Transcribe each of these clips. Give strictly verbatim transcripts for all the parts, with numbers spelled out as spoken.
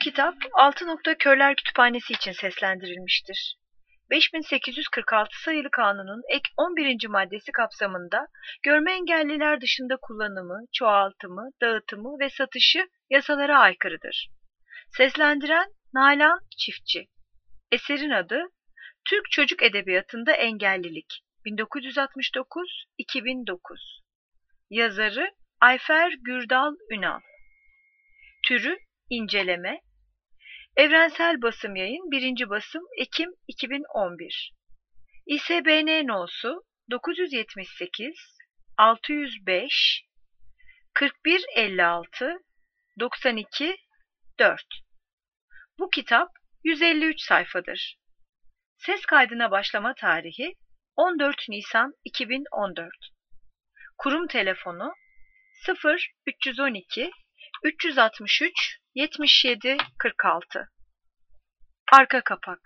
kitap Altı Nokta Körler Kütüphanesi için seslendirilmiştir. beş bin sekiz yüz kırk altı sayılı kanunun ek on birinci maddesi kapsamında görme engelliler dışında kullanımı, çoğaltımı, dağıtımı ve satışı yasalara aykırıdır. Seslendiren Nalan Çiftçi. Eserin adı Türk Çocuk Edebiyatında Engellilik bin dokuz yüz altmış dokuz - iki bin dokuz. Yazarı Ayfer Gürdal Ünal. Türü İnceleme. Evrensel Basım Yayın birinci basım Ekim iki bin on bir. İ S B N no'su dokuz yüz yetmiş sekiz altı yüz beş kırk bir elli altı doksan iki dört. Bu kitap yüz elli üç sayfadır. Ses kaydına başlama tarihi on dört Nisan iki bin on dört. Kurum telefonu sıfır üç on iki üç altı üç yetmiş yedi kırk altı. Arka kapak.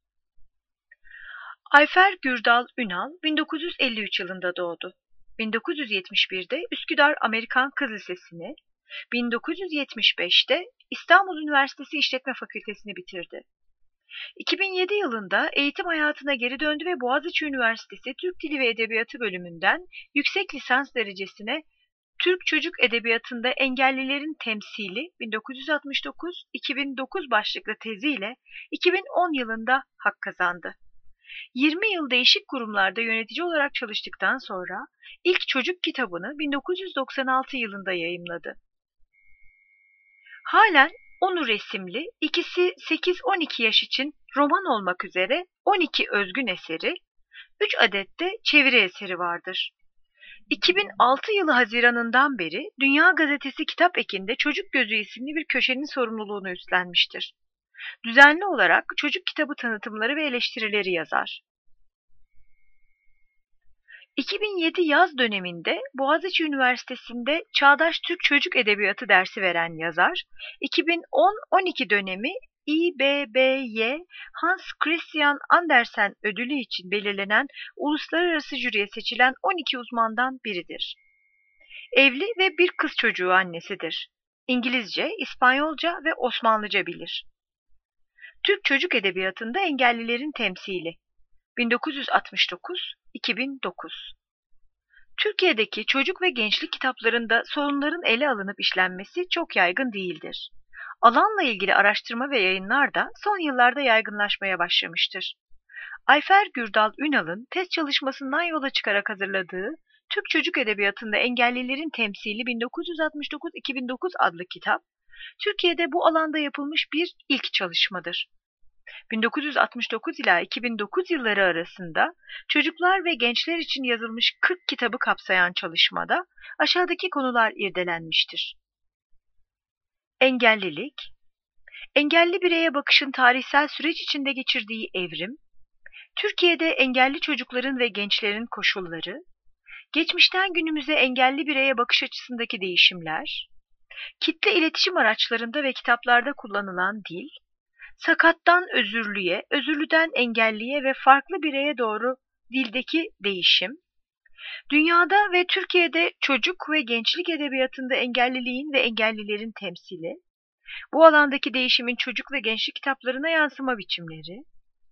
Ayfer Gürdal Ünal bin dokuz yüz elli üç yılında doğdu. bin dokuz yüz yetmiş birde Üsküdar Amerikan Kız Lisesi'ni, bin dokuz yüz yetmiş beşte İstanbul Üniversitesi İşletme Fakültesini bitirdi. iki bin yedi yılında eğitim hayatına geri döndü ve Boğaziçi Üniversitesi Türk Dili ve Edebiyatı bölümünden yüksek lisans derecesine Türk Çocuk Edebiyatında Engellilerin Temsili bin dokuz yüz altmış dokuz - iki bin dokuz başlıklı teziyle iki bin on yılında hak kazandı. yirmi yıl değişik kurumlarda yönetici olarak çalıştıktan sonra ilk çocuk kitabını bin dokuz yüz doksan altı yılında yayımladı. Halen Onur resimli, ikisi sekiz on iki yaş için roman olmak üzere on iki özgün eseri, üç adet de çeviri eseri vardır. iki bin altı yılı Haziran'ından beri Dünya Gazetesi Kitap Eki'nde Çocuk Gözü isimli bir köşenin sorumluluğunu üstlenmiştir. Düzenli olarak çocuk kitabı tanıtımları ve eleştirileri yazar. iki bin yedi yaz döneminde Boğaziçi Üniversitesi'nde Çağdaş Türk Çocuk Edebiyatı dersi veren yazar, iki bin on on iki dönemi İ B B Y Hans Christian Andersen ödülü için belirlenen uluslararası jüriye seçilen on iki uzmandan biridir. Evli ve bir kız çocuğu annesidir. İngilizce, İspanyolca ve Osmanlıca bilir. Türk Çocuk Edebiyatında Engellilerin Temsili bin dokuz yüz altmış dokuz - iki bin dokuz. Türkiye'deki çocuk ve gençlik kitaplarında sorunların ele alınıp işlenmesi çok yaygın değildir. Alanla ilgili araştırma ve yayınlar da son yıllarda yaygınlaşmaya başlamıştır. Ayfer Gürdal Ünal'ın tez çalışmasından yola çıkarak hazırladığı Türk Çocuk Edebiyatında Engellilerin Temsili bin dokuz yüz altmış dokuz - iki bin dokuz adlı kitap, Türkiye'de bu alanda yapılmış bir ilk çalışmadır. bin dokuz yüz altmış dokuz ila iki bin dokuz yılları arasında çocuklar ve gençler için yazılmış kırk kitabı kapsayan çalışmada aşağıdaki konular irdelenmiştir. Engellilik, engelli bireye bakışın tarihsel süreç içinde geçirdiği evrim, Türkiye'de engelli çocukların ve gençlerin koşulları, geçmişten günümüze engelli bireye bakış açısındaki değişimler, kitle iletişim araçlarında ve kitaplarda kullanılan dil, sakattan özürlüye, özürlüden engelliye ve farklı bireye doğru dildeki değişim, dünyada ve Türkiye'de çocuk ve gençlik edebiyatında engelliliğin ve engellilerin temsili, bu alandaki değişimin çocuk ve gençlik kitaplarına yansıma biçimleri,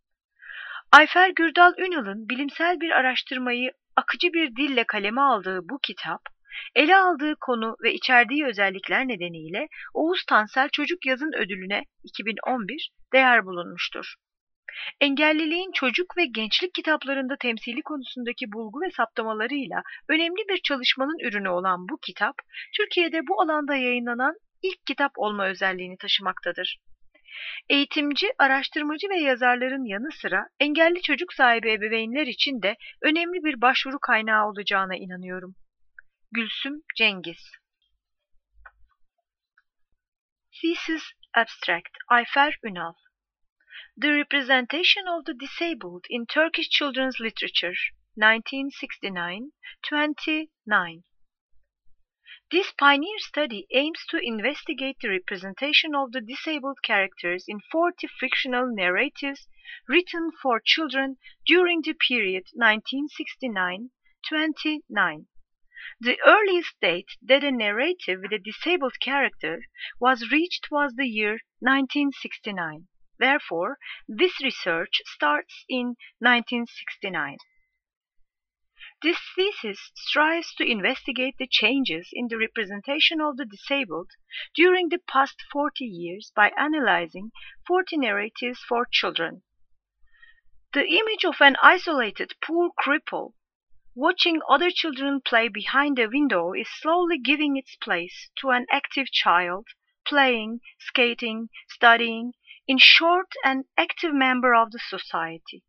Ayfer Gürdal Ünal'ın bilimsel bir araştırmayı akıcı bir dille kaleme aldığı bu kitap, ele aldığı konu ve içerdiği özellikler nedeniyle Oğuz Tansel Çocuk Yazın Ödülü'ne iki bin on bir değer bulunmuştur. Engelliliğin çocuk ve gençlik kitaplarında temsili konusundaki bulgu ve saptamalarıyla önemli bir çalışmanın ürünü olan bu kitap, Türkiye'de bu alanda yayınlanan ilk kitap olma özelliğini taşımaktadır. Eğitimci, araştırmacı ve yazarların yanı sıra engelli çocuk sahibi ebeveynler için de önemli bir başvuru kaynağı olacağına inanıyorum. Gülsüm Cengiz. Thesis Abstract Ayfer Ünal. The Representation of the Disabled in Turkish Children's Literature nineteen sixty-nine to twenty-nine. This pioneer study aims to investigate the representation of the disabled characters in forty fictional narratives written for children during the period nineteen sixty-nine to twenty-nine. The earliest date that a narrative with a disabled character was reached was the year nineteen sixty-nine. Therefore, this research starts in nineteen sixty-nine. This thesis strives to investigate the changes in the representation of the disabled during the past forty years by analyzing forty narratives for children. The image of an isolated poor cripple watching other children play behind a window is slowly giving its place to an active child, playing, skating, studying, in short, an active member of the society.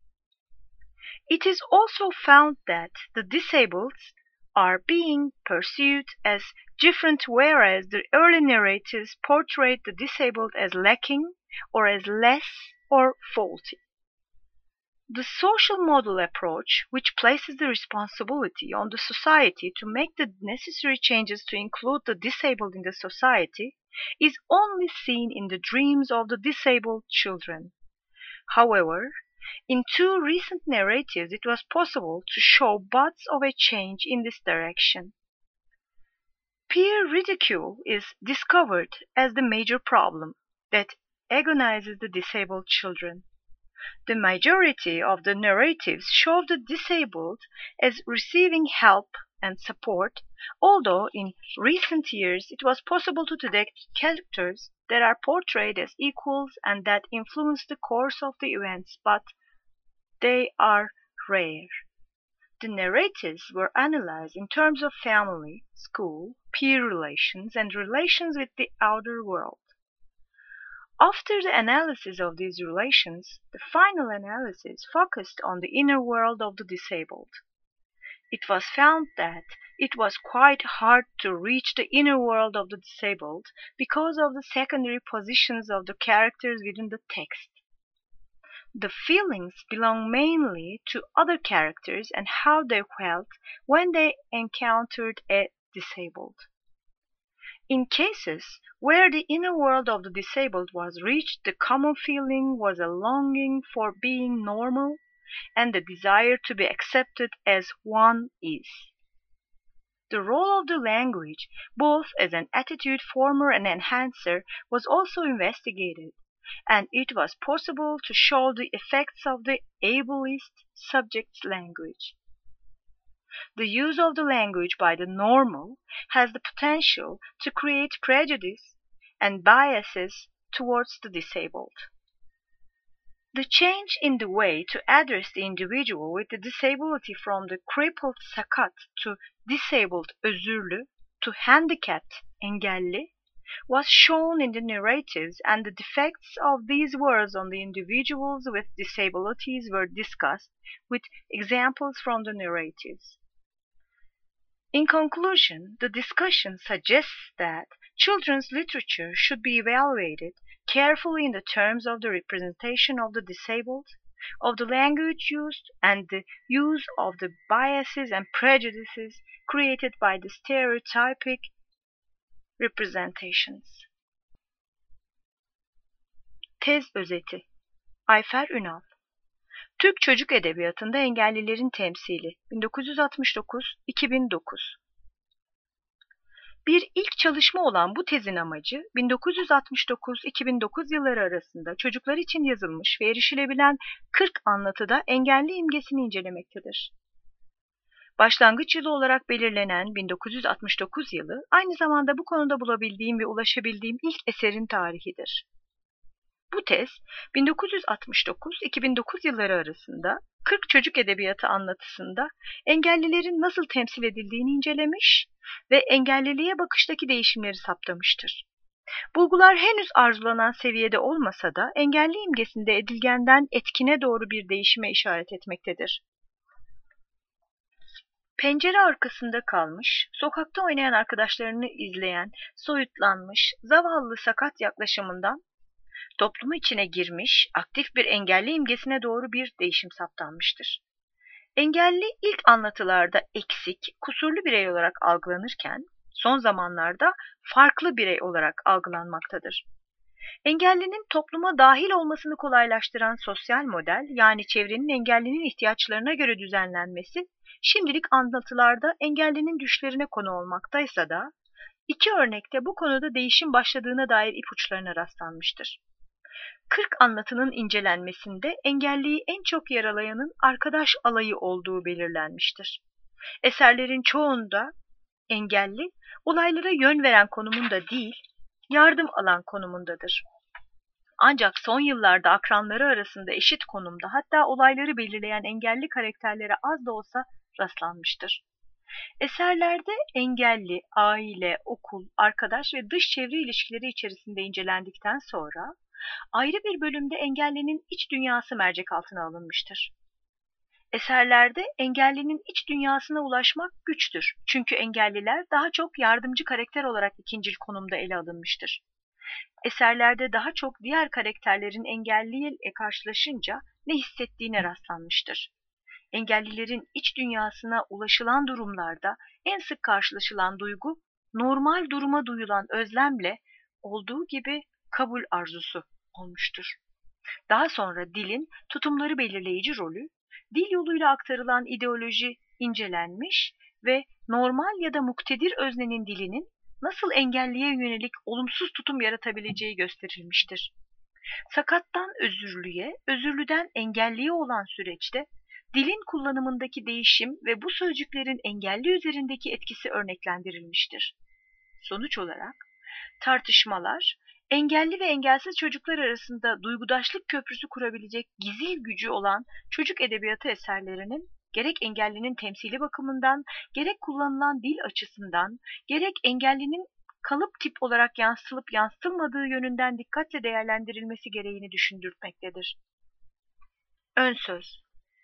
It is also found that the disabled are being perceived as different, whereas the early narratives portrayed the disabled as lacking or as less or faulty. The social model approach, which places the responsibility on the society to make the necessary changes to include the disabled in the society, is only seen in the dreams of the disabled children. However, in two recent narratives it was possible to show buds of a change in this direction. Peer ridicule is discovered as the major problem that agonizes the disabled children. The majority of the narratives show the disabled as receiving help and support, although in recent years it was possible to detect characters that are portrayed as equals and that influence the course of the events, but they are rare. The narratives were analyzed in terms of family, school, peer relations, and relations with the outer world. After the analysis of these relations, the final analysis focused on the inner world of the disabled. It was found that it was quite hard to reach the inner world of the disabled because of the secondary positions of the characters within the text. The feelings belong mainly to other characters and how they felt when they encountered a disabled. In cases where the inner world of the disabled was reached, the common feeling was a longing for being normal and the desire to be accepted as one is. The role of the language, both as an attitude former and enhancer, was also investigated, and it was possible to show the effects of the ableist subject's language. The use of the language by the normal has the potential to create prejudice and biases towards the disabled. The change in the way to address the individual with the disability from the crippled sakat to disabled özürlü to handicapped engelli was shown in the narratives, and the effects of these words on the individuals with disabilities were discussed with examples from the narratives. In conclusion, the discussion suggests that children's literature should be evaluated carefully in the terms of the representation of the disabled, of the language used, and the use of the biases and prejudices created by the stereotypic representations. Tez özeti. Ayfer Ünal. Türk Çocuk Edebiyatı'nda Engellilerin Temsili bin dokuz yüz altmış dokuz - iki bin dokuz. Bir ilk çalışma olan bu tezin amacı bin dokuz yüz altmış dokuz - iki bin dokuz yılları arasında çocuklar için yazılmış ve erişilebilen kırk anlatıda engelli imgesini incelemektedir. Başlangıç yılı olarak belirlenen bin dokuz yüz altmış dokuz yılı aynı zamanda bu konuda bulabildiğim ve ulaşabildiğim ilk eserin tarihidir. Bu tez bin dokuz yüz altmış dokuz - iki bin dokuz yılları arasında kırk çocuk edebiyatı anlatısında engellilerin nasıl temsil edildiğini incelemiş ve engelliliğe bakıştaki değişimleri saptamıştır. Bulgular henüz arzulanan seviyede olmasa da engelli imgesinde edilgenden etkine doğru bir değişime işaret etmektedir. Pencere arkasında kalmış, sokakta oynayan arkadaşlarını izleyen, soyutlanmış, zavallı sakat yaklaşımından toplumu içine girmiş, aktif bir engelli imgesine doğru bir değişim saptanmıştır. Engelli ilk anlatılarda eksik, kusurlu birey olarak algılanırken, son zamanlarda farklı birey olarak algılanmaktadır. Engellinin topluma dahil olmasını kolaylaştıran sosyal model, yani çevrenin engellinin ihtiyaçlarına göre düzenlenmesi, şimdilik anlatılarda engellinin düşlerine konu olmaktaysa da, iki örnekte bu konuda değişim başladığına dair ipuçlarına rastlanmıştır. kırk anlatının incelenmesinde engelliyi en çok yaralayanın arkadaş alayı olduğu belirlenmiştir. Eserlerin çoğunda engelli, olaylara yön veren konumunda değil, yardım alan konumundadır. Ancak son yıllarda akranları arasında eşit konumda, hatta olayları belirleyen engelli karakterlere az da olsa rastlanmıştır. Eserlerde engelli, aile, okul, arkadaş ve dış çevre ilişkileri içerisinde incelendikten sonra, ayrı bir bölümde engellinin iç dünyası mercek altına alınmıştır. Eserlerde engellinin iç dünyasına ulaşmak güçtür. Çünkü engelliler daha çok yardımcı karakter olarak ikincil konumda ele alınmıştır. Eserlerde daha çok diğer karakterlerin engelliyle karşılaşınca ne hissettiğine rastlanmıştır. Engellilerin iç dünyasına ulaşılan durumlarda en sık karşılaşılan duygu, normal duruma duyulan özlemle olduğu gibi kabul arzusu olmuştur. Daha sonra dilin tutumları belirleyici rolü, dil yoluyla aktarılan ideoloji incelenmiş ve normal ya da muktedir öznenin dilinin nasıl engelliye yönelik olumsuz tutum yaratabileceği gösterilmiştir. Sakattan özürlüye, özürlüden engelliye olan süreçte dilin kullanımındaki değişim ve bu sözcüklerin engelli üzerindeki etkisi örneklendirilmiştir. Sonuç olarak tartışmalar, engelli ve engelsiz çocuklar arasında duygudaşlık köprüsü kurabilecek gizil gücü olan çocuk edebiyatı eserlerinin gerek engellinin temsili bakımından, gerek kullanılan dil açısından, gerek engellinin kalıp tip olarak yansıtılıp yansıtılmadığı yönünden dikkatle değerlendirilmesi gereğini düşündürtmektedir. Ön söz.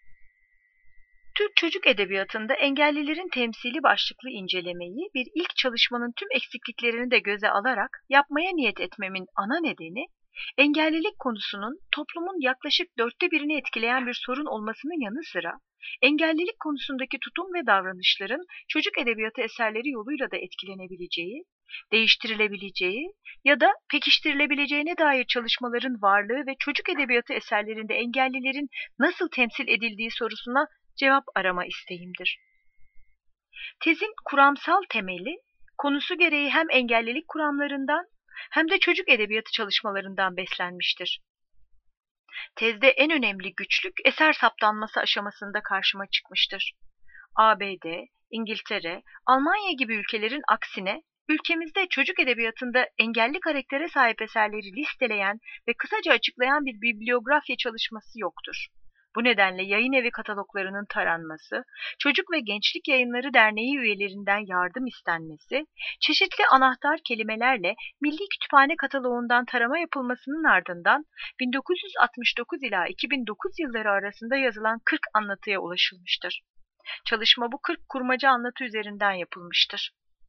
Türk çocuk edebiyatında engellilerin temsili başlıklı incelemeyi bir ilk çalışmanın tüm eksikliklerini de göze alarak yapmaya niyet etmemin ana nedeni, engellilik konusunun toplumun yaklaşık dörtte birini etkileyen bir sorun olmasının yanı sıra, engellilik konusundaki tutum ve davranışların çocuk edebiyatı eserleri yoluyla da etkilenebileceği, değiştirilebileceği ya da pekiştirilebileceğine dair çalışmaların varlığı ve çocuk edebiyatı eserlerinde engellilerin nasıl temsil edildiği sorusuna cevap arama isteğimdir. Tezin kuramsal temeli, konusu gereği hem engellilik kuramlarından hem de çocuk edebiyatı çalışmalarından beslenmiştir. Tezde en önemli güçlük eser saptanması aşamasında karşıma çıkmıştır. A B D, İngiltere, Almanya gibi ülkelerin aksine ülkemizde çocuk edebiyatında engelli karaktere sahip eserleri listeleyen ve kısaca açıklayan bir bibliografya çalışması yoktur. Bu nedenle yayın evi kataloglarının taranması, Çocuk ve Gençlik Yayınları Derneği üyelerinden yardım istenmesi, çeşitli anahtar kelimelerle Milli Kütüphane kataloğundan tarama yapılmasının ardından bin dokuz yüz altmış dokuz ila iki bin dokuz yılları arasında yazılan kırk anlatıya ulaşılmıştır. Çalışma bu kırk kurmaca anlatı üzerinden yapılmıştır.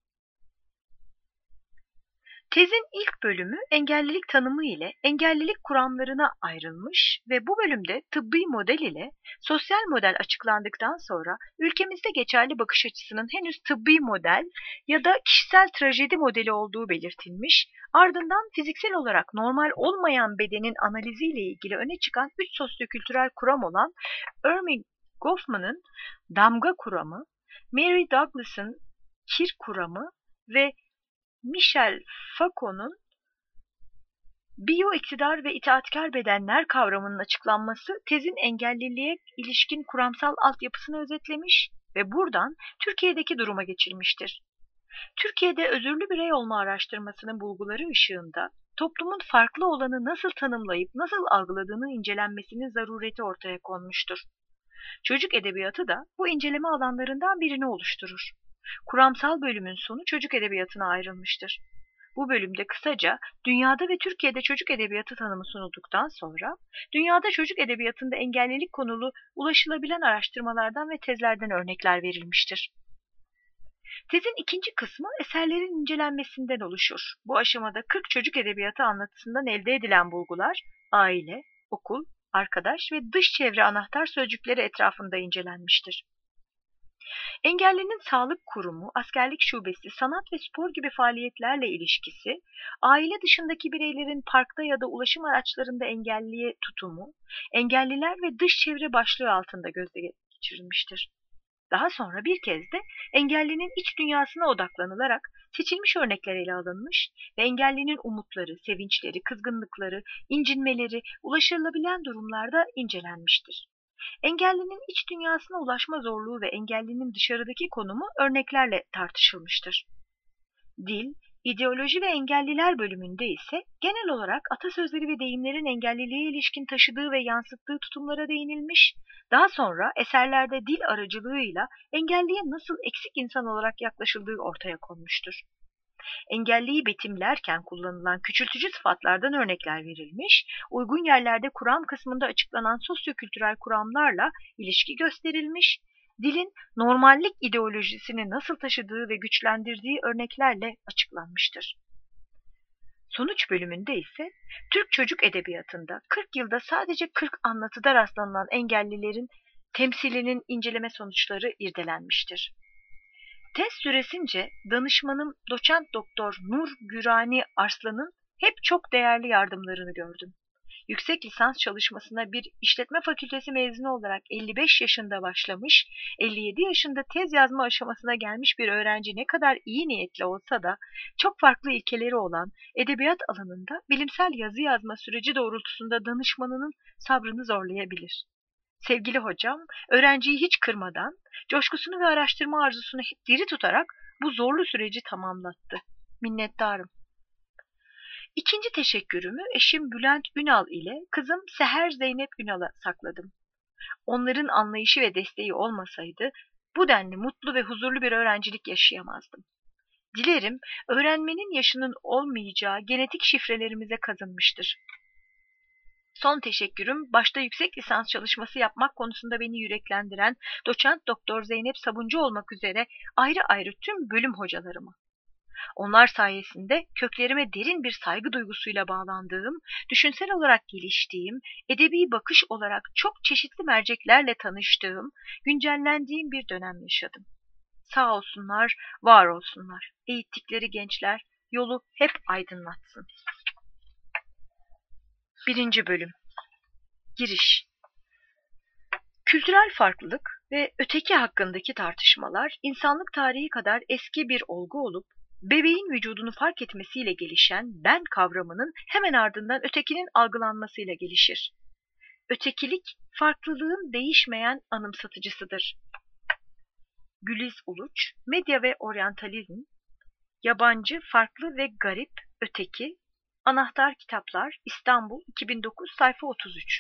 Tezin ilk bölümü engellilik tanımı ile engellilik kuramlarına ayrılmış ve bu bölümde tıbbi model ile sosyal model açıklandıktan sonra ülkemizde geçerli bakış açısının henüz tıbbi model ya da kişisel trajedi modeli olduğu belirtilmiş, ardından fiziksel olarak normal olmayan bedenin analiziyle ilgili öne çıkan üç sosyokültürel kuram olan Erving Goffman'ın damga kuramı, Mary Douglas'ın kir kuramı ve Michel Foucault'un biyoiktidar ve itaatkar bedenler kavramının açıklanması tezin engelliliğe ilişkin kuramsal altyapısını özetlemiş ve buradan Türkiye'deki duruma geçilmiştir. Türkiye'de özürlü birey olma araştırmasının bulguları ışığında toplumun farklı olanı nasıl tanımlayıp nasıl algıladığını incelenmesinin zarureti ortaya konmuştur. Çocuk edebiyatı da bu inceleme alanlarından birini oluşturur. Kuramsal bölümün sonu çocuk edebiyatına ayrılmıştır. Bu bölümde kısaca dünyada ve Türkiye'de çocuk edebiyatı tanımı sunulduktan sonra, dünyada çocuk edebiyatında engellilik konulu ulaşılabilen araştırmalardan ve tezlerden örnekler verilmiştir. Tezin ikinci kısmı eserlerin incelenmesinden oluşur. Bu aşamada kırk çocuk edebiyatı anlatısından elde edilen bulgular, aile, okul, arkadaş ve dış çevre anahtar sözcükleri etrafında incelenmiştir. Engellinin sağlık kurumu, askerlik şubesi, sanat ve spor gibi faaliyetlerle ilişkisi, aile dışındaki bireylerin parkta ya da ulaşım araçlarında engelliye tutumu, engelliler ve dış çevre başlığı altında gözden geçirilmiştir. Daha sonra bir kez de engellinin iç dünyasına odaklanılarak seçilmiş örnekler ele alınmış ve engellinin umutları, sevinçleri, kızgınlıkları, incinmeleri ulaşılabilen durumlarda incelenmiştir. Engellinin iç dünyasına ulaşma zorluğu ve engellinin dışarıdaki konumu örneklerle tartışılmıştır. Dil, ideoloji ve engelliler bölümünde ise genel olarak atasözleri ve deyimlerin engelliliğe ilişkin taşıdığı ve yansıttığı tutumlara değinilmiş, daha sonra eserlerde dil aracılığıyla engelliye nasıl eksik insan olarak yaklaşıldığı ortaya konmuştur. Engelliyi betimlerken kullanılan küçültücü sıfatlardan örnekler verilmiş, uygun yerlerde kuram kısmında açıklanan sosyokültürel kuramlarla ilişki gösterilmiş, dilin normallik ideolojisini nasıl taşıdığı ve güçlendirdiği örneklerle açıklanmıştır. Sonuç bölümünde ise Türk çocuk edebiyatında kırk yılda sadece kırk anlatıda rastlanan engellilerin temsilinin inceleme sonuçları irdelenmiştir. Tez süresince danışmanım doçent doktor Nur Gürani Arslan'ın hep çok değerli yardımlarını gördüm. Yüksek lisans çalışmasına bir işletme fakültesi mezunu olarak elli beş yaşında başlamış, elli yedi yaşında tez yazma aşamasına gelmiş bir öğrenci ne kadar iyi niyetli olsa da çok farklı ilkeleri olan edebiyat alanında bilimsel yazı yazma süreci doğrultusunda danışmanının sabrını zorlayabilir. Sevgili hocam, öğrenciyi hiç kırmadan, coşkusunu ve araştırma arzusunu hep diri tutarak bu zorlu süreci tamamlattı. Minnettarım. İkinci teşekkürümü eşim Bülent Ünal ile kızım Seher Zeynep Ünal'a sakladım. Onların anlayışı ve desteği olmasaydı bu denli mutlu ve huzurlu bir öğrencilik yaşayamazdım. Dilerim öğrenmenin yaşının olmayacağı genetik şifrelerimize kazınmıştır. Son teşekkürüm başta yüksek lisans çalışması yapmak konusunda beni yüreklendiren doçent doktor Zeynep Sabuncu olmak üzere ayrı ayrı tüm bölüm hocalarıma. Onlar sayesinde köklerime derin bir saygı duygusuyla bağlandığım, düşünsel olarak geliştiğim, edebi bakış olarak çok çeşitli merceklerle tanıştığım, güncellendiğim bir dönem yaşadım. Sağ olsunlar, var olsunlar. Eğittikleri gençler yolu hep aydınlatsın. Birinci bölüm. Giriş. Kültürel farklılık ve öteki hakkındaki tartışmalar insanlık tarihi kadar eski bir olgu olup, bebeğin vücudunu fark etmesiyle gelişen ben kavramının hemen ardından ötekinin algılanmasıyla gelişir. Ötekilik, farklılığın değişmeyen anımsatıcısıdır. Güliz Uluç, Medya ve Oryantalizm, Yabancı, Farklı ve Garip, Öteki, Anahtar Kitaplar, İstanbul, iki bin dokuz, sayfa otuz üç.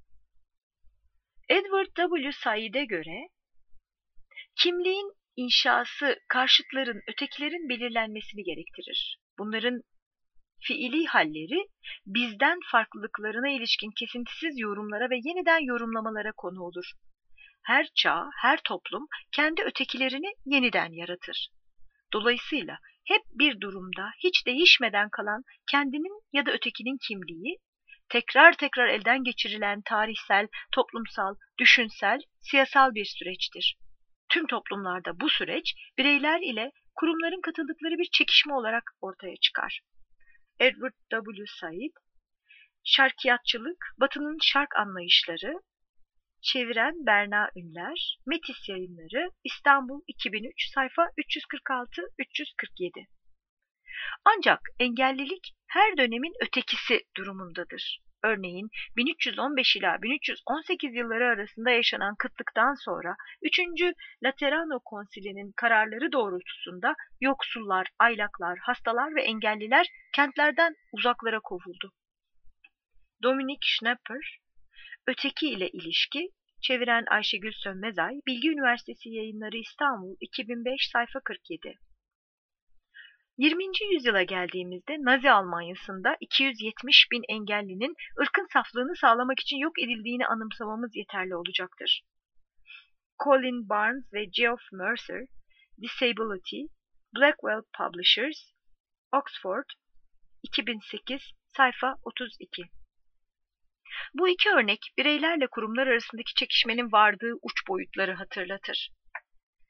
Edward W. Said'e göre, kimliğin inşası karşıtların, ötekilerin belirlenmesini gerektirir. Bunların fiili halleri bizden farklılıklarına ilişkin kesintisiz yorumlara ve yeniden yorumlamalara konu olur. Her çağ, her toplum kendi ötekilerini yeniden yaratır. Dolayısıyla hep bir durumda hiç değişmeden kalan kendinin ya da ötekinin kimliği, tekrar tekrar elden geçirilen tarihsel, toplumsal, düşünsel, siyasal bir süreçtir. Tüm toplumlarda bu süreç bireyler ile kurumların katıldıkları bir çekişme olarak ortaya çıkar. Edward W. Said, Şarkiyatçılık, Batı'nın şark anlayışları, çeviren Berna Ünler, Metis Yayınları, İstanbul, iki bin üç, sayfa üç yüz kırk altı üç yüz kırk yedi. Ancak engellilik her dönemin ötekisi durumundadır. Örneğin bin üç yüz on beş ila bin üç yüz on sekiz yılları arasında yaşanan kıtlıktan sonra üçüncü Laterano Konsili'nin kararları doğrultusunda yoksullar, aylaklar, hastalar ve engelliler kentlerden uzaklara kovuldu. Dominik Schnapper, Öteki ile ilişki, çeviren Ayşegül Sönmezay, Bilgi Üniversitesi Yayınları İstanbul, iki bin beş, sayfa kırk yedi. yirminci yüzyıla geldiğimizde Nazi Almanyası'nda iki yüz yetmiş bin engellinin ırkın saflığını sağlamak için yok edildiğini anımsamamız yeterli olacaktır. Colin Barnes ve Geoff Mercer, Disability, Blackwell Publishers, Oxford, iki bin sekiz, sayfa otuz iki. Bu iki örnek bireylerle kurumlar arasındaki çekişmenin vardığı uç boyutları hatırlatır.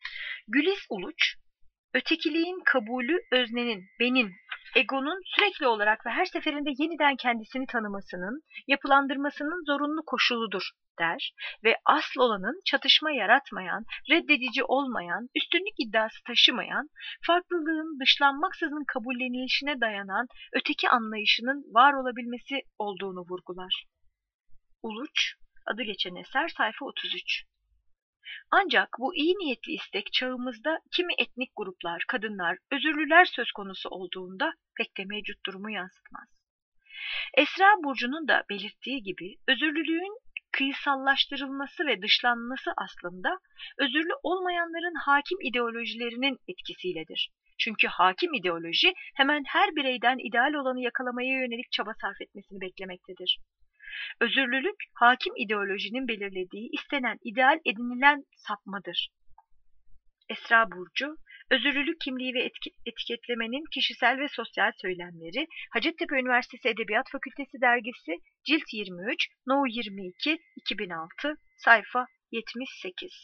Güliz Uluç, ötekiliğin kabulü öznenin, benin, egonun sürekli olarak ve her seferinde yeniden kendisini tanımasının, yapılandırmasının zorunlu koşuludur der ve asıl olanın çatışma yaratmayan, reddedici olmayan, üstünlük iddiası taşımayan, farklılığın dışlanmaksızın kabullenilişine dayanan öteki anlayışının var olabilmesi olduğunu vurgular. Uluç, adı geçen eser, sayfa otuz üç. Ancak bu iyi niyetli istek çağımızda kimi etnik gruplar, kadınlar, özürlüler söz konusu olduğunda pek de mevcut durumu yansıtmaz. Esra Burcu'nun da belirttiği gibi özürlülüğün kıyısallaştırılması ve dışlanması aslında özürlü olmayanların hakim ideolojilerinin etkisiyledir. Çünkü hakim ideoloji hemen her bireyden ideal olanı yakalamaya yönelik çaba sarf etmesini beklemektedir. Özürlülük, hakim ideolojinin belirlediği, istenen, ideal edinilen sapmadır. Esra Burcu, özürlülük kimliği ve etki, etiketlemenin kişisel ve sosyal söylemleri, Hacettepe Üniversitesi Edebiyat Fakültesi Dergisi, Cilt yirmi üç, No yirmi iki, iki bin altı, sayfa yetmiş sekiz.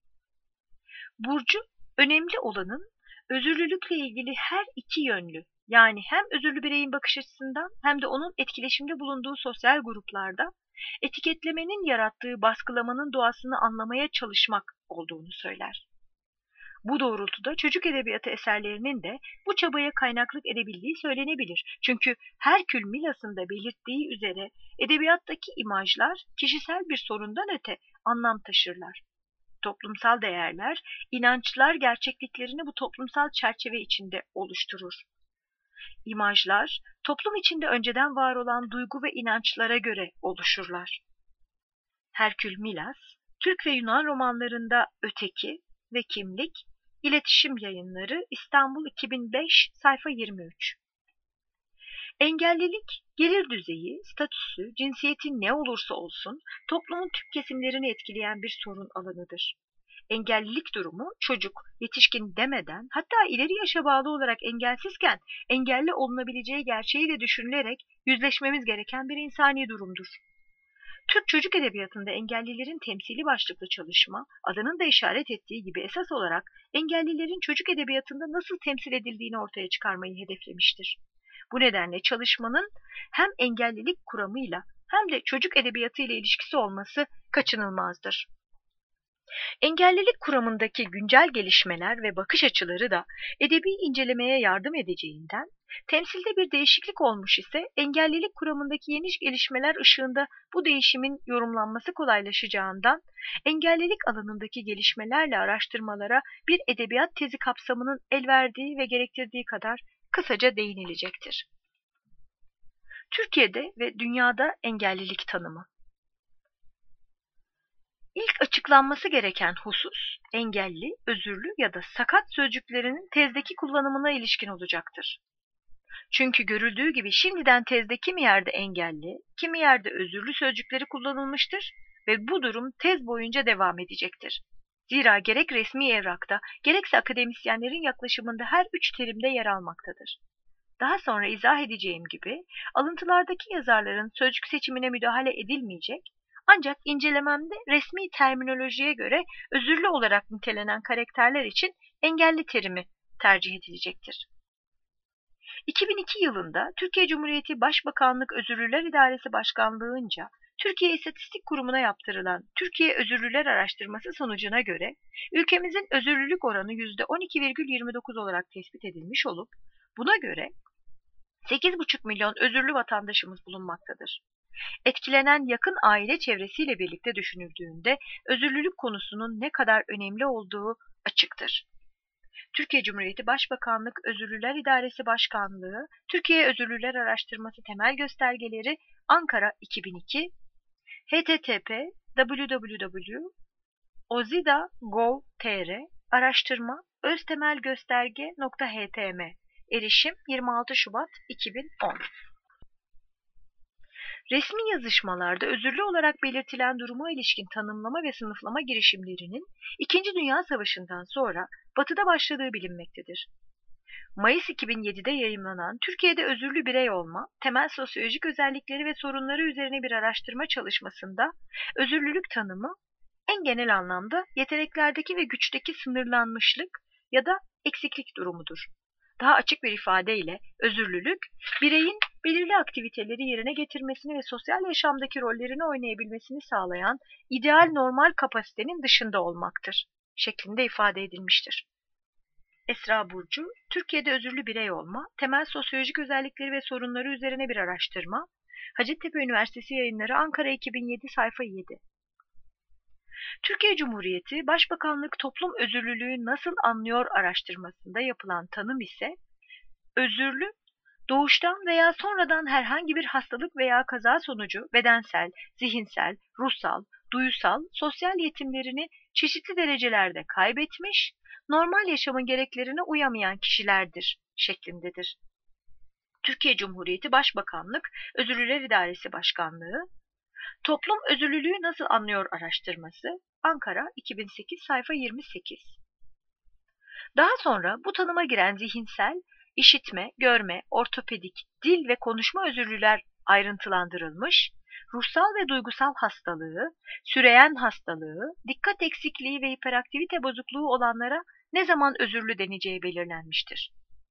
Burcu, önemli olanın özürlülükle ilgili her iki yönlü, yani hem özürlü bireyin bakış açısından hem de onun etkileşimde bulunduğu sosyal gruplarda etiketlemenin yarattığı baskılamanın doğasını anlamaya çalışmak olduğunu söyler. Bu doğrultuda çocuk edebiyatı eserlerinin de bu çabaya kaynaklık edebildiği söylenebilir. Çünkü Herkül Milas'ın da belirttiği üzere edebiyattaki imajlar kişisel bir sorundan öte anlam taşırlar. Toplumsal değerler, inançlar gerçekliklerini bu toplumsal çerçeve içinde oluşturur. İmajlar, toplum içinde önceden var olan duygu ve inançlara göre oluşurlar. Herkül Milas, Türk ve Yunan romanlarında Öteki ve Kimlik, İletişim Yayınları, İstanbul iki bin beş, sayfa yirmi üç. Engellilik, gelir düzeyi, statüsü, cinsiyeti ne olursa olsun toplumun tüm kesimlerini etkileyen bir sorun alanıdır. Engellilik durumu çocuk, yetişkin demeden, hatta ileri yaşa bağlı olarak engelsizken engelli olunabileceği gerçeği de düşünülerek yüzleşmemiz gereken bir insani durumdur. Türk çocuk edebiyatında engellilerin temsili başlıklı çalışma, adının da işaret ettiği gibi esas olarak engellilerin çocuk edebiyatında nasıl temsil edildiğini ortaya çıkarmayı hedeflemiştir. Bu nedenle çalışmanın hem engellilik kuramıyla hem de çocuk edebiyatı ile ilişkisi olması kaçınılmazdır. Engellilik kuramındaki güncel gelişmeler ve bakış açıları da edebi incelemeye yardım edeceğinden, temsilde bir değişiklik olmuş ise engellilik kuramındaki yeni gelişmeler ışığında bu değişimin yorumlanması kolaylaşacağından, engellilik alanındaki gelişmelerle araştırmalara bir edebiyat tezi kapsamının el verdiği ve gerektirdiği kadar kısaca değinilecektir. Türkiye'de ve dünyada engellilik tanımı. İlk açıklanması gereken husus, engelli, özürlü ya da sakat sözcüklerinin tezdeki kullanımına ilişkin olacaktır. Çünkü görüldüğü gibi şimdiden tezde kimi yerde engelli, kimi yerde özürlü sözcükleri kullanılmıştır ve bu durum tez boyunca devam edecektir. Zira gerek resmi evrakta, gerekse akademisyenlerin yaklaşımında her üç terimde yer almaktadır. Daha sonra izah edeceğim gibi, alıntılardaki yazarların sözcük seçimine müdahale edilmeyecek, ancak incelememde resmi terminolojiye göre özürlü olarak nitelenen karakterler için engelli terimi tercih edilecektir. iki bin iki yılında Türkiye Cumhuriyeti Başbakanlık Özürlüler İdaresi Başkanlığı'nca Türkiye İstatistik Kurumu'na yaptırılan Türkiye Özürlüler Araştırması sonucuna göre ülkemizin özürlülük oranı yüzde on iki virgül yirmi dokuz olarak tespit edilmiş olup buna göre sekiz buçuk milyon özürlü vatandaşımız bulunmaktadır. Etkilenen yakın aile çevresiyle birlikte düşünüldüğünde özürlülük konusunun ne kadar önemli olduğu açıktır. Türkiye Cumhuriyeti Başbakanlık Özürlüler İdaresi Başkanlığı, Türkiye Özürlüler Araştırması Temel Göstergeleri, Ankara iki bin iki, h t t p w w w nokta ozida nokta gov nokta t r, araştırma öztemelgösterge nokta h t m, erişim yirmi altı Şubat iki bin on. Resmi yazışmalarda özürlü olarak belirtilen duruma ilişkin tanımlama ve sınıflama girişimlerinin İkinci Dünya Savaşı'ndan sonra Batı'da başladığı bilinmektedir. Mayıs iki bin yedide yayımlanan Türkiye'de Özürlü Birey Olma, Temel Sosyolojik Özellikleri ve Sorunları üzerine bir araştırma çalışmasında özürlülük tanımı En genel anlamda yeteneklerdeki ve güçteki sınırlanmışlık ya da eksiklik durumudur. Daha açık bir ifadeyle özürlülük, bireyin belirli aktiviteleri yerine getirmesini ve sosyal yaşamdaki rollerini oynayabilmesini sağlayan ideal normal kapasitenin dışında olmaktır şeklinde ifade edilmiştir. Esra Burcu, Türkiye'de özürlü birey olma, temel sosyolojik özellikleri ve sorunları üzerine bir araştırma. Hacettepe Üniversitesi Yayınları, Ankara iki bin yedi, sayfa yedi. Türkiye Cumhuriyeti Başbakanlık Toplum Özürlülüğü Nasıl Anlıyor araştırmasında yapılan tanım ise, özürlü, doğuştan veya sonradan herhangi bir hastalık veya kaza sonucu bedensel, zihinsel, ruhsal, duyusal, sosyal yetimlerini çeşitli derecelerde kaybetmiş, normal yaşamın gereklerine uyamayan kişilerdir şeklindedir. Türkiye Cumhuriyeti Başbakanlık Özürlüler İdaresi Başkanlığı, Toplum Özürlülüğü Nasıl Anlıyor araştırması, Ankara iki bin sekiz, sayfa yirmi sekiz. Daha sonra bu tanıma giren zihinsel, işitme, görme, ortopedik, dil ve konuşma özürlüler ayrıntılandırılmış, ruhsal ve duygusal hastalığı, süreyen hastalığı, dikkat eksikliği ve hiperaktivite bozukluğu olanlara ne zaman özürlü deneceği belirlenmiştir.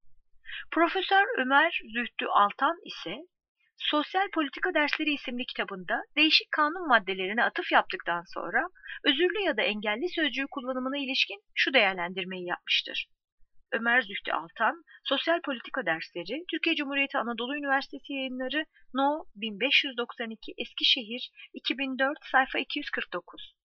Profesör Ömer Zühtü Altan ise Sosyal Politika Dersleri isimli kitabında değişik kanun maddelerine atıf yaptıktan sonra özürlü ya da engelli sözcüğü kullanımına ilişkin şu değerlendirmeyi yapmıştır. Ömer Zühtü Altan, Sosyal Politika Dersleri, Türkiye Cumhuriyeti Anadolu Üniversitesi Yayınları, No bin beş yüz doksan iki, Eskişehir, iki bin dört, sayfa iki yüz kırk dokuz.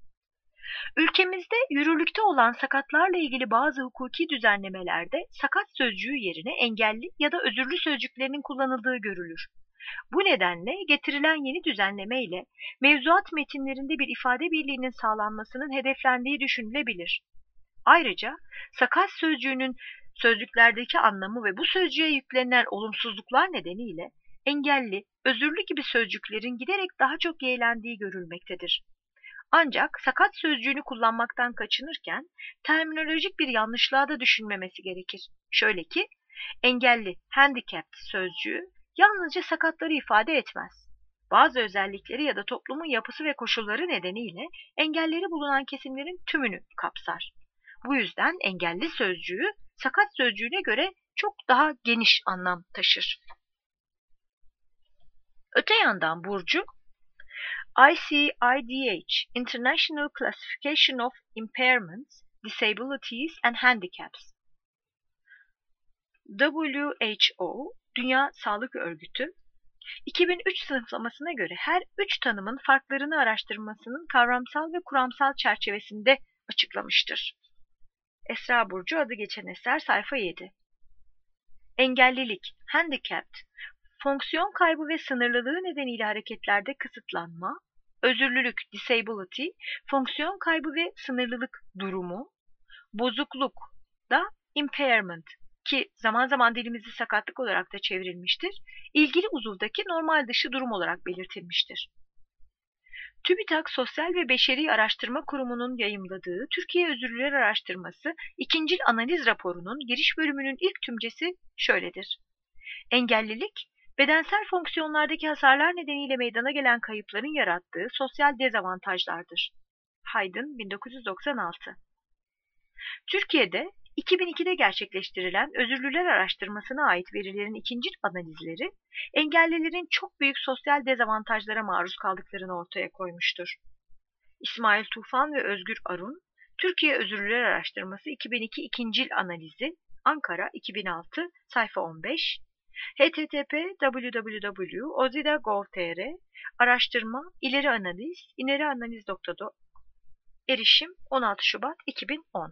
Ülkemizde yürürlükte olan sakatlarla ilgili bazı hukuki düzenlemelerde sakat sözcüğü yerine engelli ya da özürlü sözcüklerinin kullanıldığı görülür. Bu nedenle getirilen yeni düzenleme ile mevzuat metinlerinde bir ifade birliğinin sağlanmasının hedeflendiği düşünülebilir. Ayrıca sakat sözcüğünün sözlüklerdeki anlamı ve bu sözcüğe yüklenen olumsuzluklar nedeniyle engelli, özürlü gibi sözcüklerin giderek daha çok yeğlendiği görülmektedir. Ancak sakat sözcüğünü kullanmaktan kaçınırken terminolojik bir yanlışlığa da düşünmemesi gerekir. Şöyle ki, engelli, handicapped sözcüğü yalnızca sakatları ifade etmez. Bazı özellikleri ya da toplumun yapısı ve koşulları nedeniyle engelleri bulunan kesimlerin tümünü kapsar. Bu yüzden engelli sözcüğü sakat sözcüğüne göre çok daha geniş anlam taşır. Öte yandan Burcu, I C I D H, International Classification of Impairments, Disabilities and Handicaps, W H O, Dünya Sağlık Örgütü, iki bin üç sınıflamasına göre her üç tanımın farklarını araştırmasının kavramsal ve kuramsal çerçevesinde açıklamıştır. Esra Burcu, adı geçen eser, sayfa yedi. Engellilik, handicapped, fonksiyon kaybı ve sınırlılığı nedeniyle hareketlerde kısıtlanma, özürlülük, disability, fonksiyon kaybı ve sınırlılık durumu, bozukluk da impairment ki zaman zaman dilimizi sakatlık olarak da çevrilmiştir, ilgili uzuvdaki normal dışı durum olarak belirtilmiştir. TÜBİTAK Sosyal ve Beşeri Araştırma Kurumu'nun yayımladığı Türkiye Özürlüler Araştırması ikincil analiz raporunun giriş bölümünün ilk tümcesi şöyledir. Engellilik, bedensel fonksiyonlardaki hasarlar nedeniyle meydana gelen kayıpların yarattığı sosyal dezavantajlardır. Haydn, bin dokuz yüz doksan altı. Türkiye'de iki bin ikide gerçekleştirilen Özürlüler Araştırması'na ait verilerin ikincil analizleri, engellilerin çok büyük sosyal dezavantajlara maruz kaldıklarını ortaya koymuştur. İsmail Tufan ve Özgür Arun, Türkiye Özürlüler Araştırması iki bin iki ikincil analizi, Ankara iki bin altı, sayfa on beş, h t t p w w w nokta ozida nokta gov nokta t r, araştırma, ileri analiz, inerianaliz nokta org, erişim on altı Şubat iki bin on.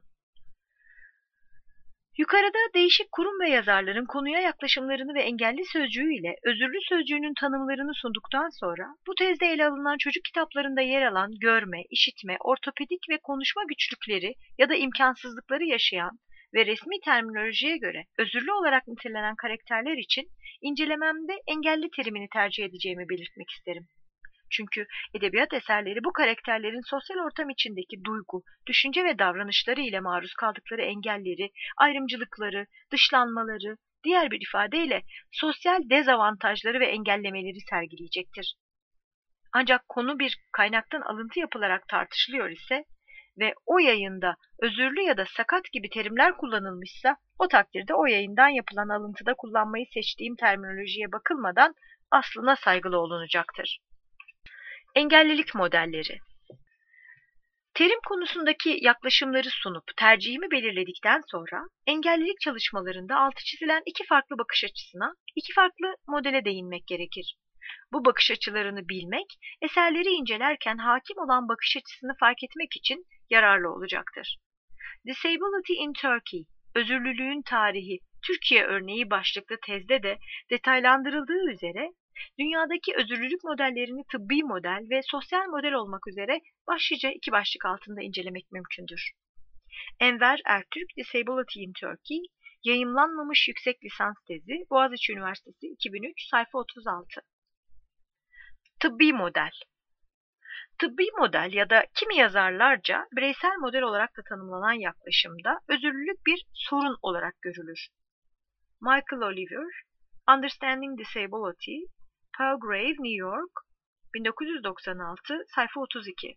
Yukarıda değişik kurum ve yazarların konuya yaklaşımlarını ve engelli sözcüğü ile özürlü sözcüğünün tanımlarını sunduktan sonra bu tezde ele alınan çocuk kitaplarında yer alan görme, işitme, ortopedik ve konuşma güçlükleri ya da imkansızlıkları yaşayan ve resmi terminolojiye göre özürlü olarak nitelenen karakterler için incelememde engelli terimini tercih edeceğimi belirtmek isterim. Çünkü edebiyat eserleri bu karakterlerin sosyal ortam içindeki duygu, düşünce ve davranışları ile maruz kaldıkları engelleri, ayrımcılıkları, dışlanmaları, diğer bir ifadeyle sosyal dezavantajları ve engellemeleri sergileyecektir. Ancak konu bir kaynaktan alıntı yapılarak tartışılıyor ise ve o yayında özürlü ya da sakat gibi terimler kullanılmışsa, o takdirde o yayından yapılan alıntıda kullanmayı seçtiğim terminolojiye bakılmadan aslına saygılı olunacaktır. Engellilik modelleri. Terim konusundaki yaklaşımları sunup tercihimi belirledikten sonra engellilik çalışmalarında altı çizilen iki farklı bakış açısına, iki farklı modele değinmek gerekir. Bu bakış açılarını bilmek, eserleri incelerken hakim olan bakış açısını fark etmek için yararlı olacaktır. Disability in Turkey, Özürlülüğün Tarihi, Türkiye Örneği başlıklı tezde de detaylandırıldığı üzere, dünyadaki özürlülük modellerini tıbbi model ve sosyal model olmak üzere başlıca iki başlık altında incelemek mümkündür. Enver Ertürk, Disability in Turkey, yayımlanmamış yüksek lisans tezi, Boğaziçi Üniversitesi, iki bin üç, sayfa otuz altı. Tıbbi model. Tıbbi model ya da kimi yazarlarca bireysel model olarak da tanımlanan yaklaşımda özürlülük bir sorun olarak görülür. Michael Oliver, Understanding Disability, Palgrave, New York, bin dokuz yüz doksan altı, sayfa otuz iki.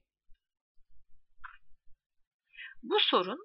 Bu sorun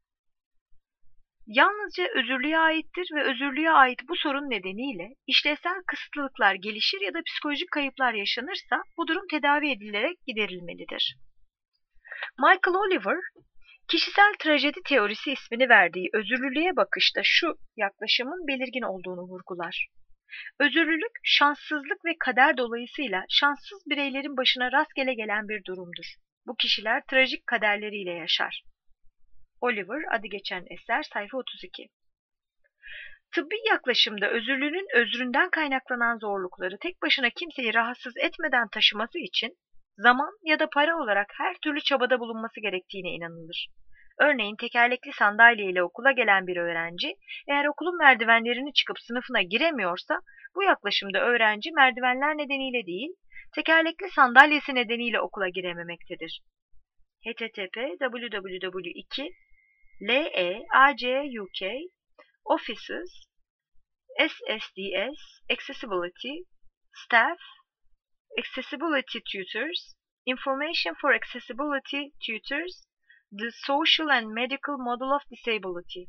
yalnızca özürlüğe aittir ve özürlüğe ait bu sorun nedeniyle işlevsel kısıtlılıklar gelişir ya da psikolojik kayıplar yaşanırsa bu durum tedavi edilerek giderilmelidir. Michael Oliver, kişisel trajedi teorisi ismini verdiği özürlülüğe bakışta şu yaklaşımın belirgin olduğunu vurgular. Özürlülük, şanssızlık ve kader dolayısıyla şanssız bireylerin başına rastgele gelen bir durumdur. Bu kişiler trajik kaderleriyle yaşar. Oliver, adı geçen eser, sayfa otuz iki. Tıbbi yaklaşımda özürlünün özründen kaynaklanan zorlukları tek başına kimseyi rahatsız etmeden taşıması için zaman ya da para olarak her türlü çabada bulunması gerektiğine inanılır. Örneğin tekerlekli sandalye ile okula gelen bir öğrenci, eğer okulun merdivenlerini çıkıp sınıfına giremiyorsa, bu yaklaşımda öğrenci merdivenler nedeniyle değil, tekerlekli sandalyesi nedeniyle okula girememektedir. H T T P w w w nokta iki L E A C U K Offices S S D S Accessibility Staff Accessibility Tutors Information for Accessibility Tutors The Social and Medical Model of Disability.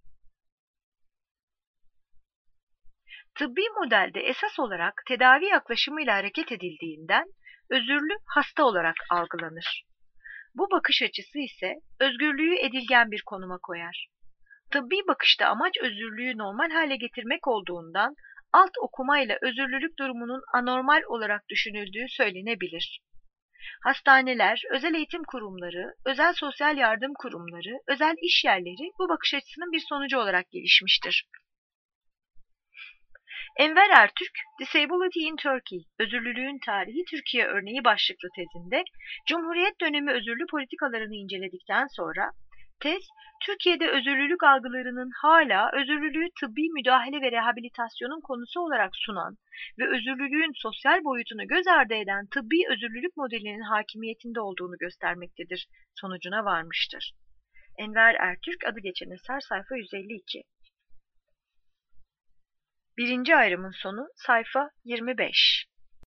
Tıbbi modelde esas olarak tedavi yaklaşımıyla hareket edildiğinden özürlü hasta olarak algılanır. Bu bakış açısı ise özgürlüğü edilgen bir konuma koyar. Tıbbi bakışta amaç özürlüğü normal hale getirmek olduğundan alt okumayla özürlülük durumunun anormal olarak düşünüldüğü söylenebilir. Hastaneler, özel eğitim kurumları, özel sosyal yardım kurumları, özel iş yerleri bu bakış açısının bir sonucu olarak gelişmiştir. Enver Ertürk, Disability in Turkey, Özürlülüğün Tarihi Türkiye Örneği başlıklı tezinde Cumhuriyet dönemi özürlü politikalarını inceledikten sonra tez, Türkiye'de özürlülük algılarının hala özürlülüğü tıbbi müdahale ve rehabilitasyonun konusu olarak sunan ve özürlülüğün sosyal boyutunu göz ardı eden tıbbi özürlülük modelinin hakimiyetinde olduğunu göstermektedir sonucuna varmıştır. Enver Ertürk, adı geçen eser, sayfa yüz elli iki. Birinci ayrımın sonu, sayfa yirmi beş.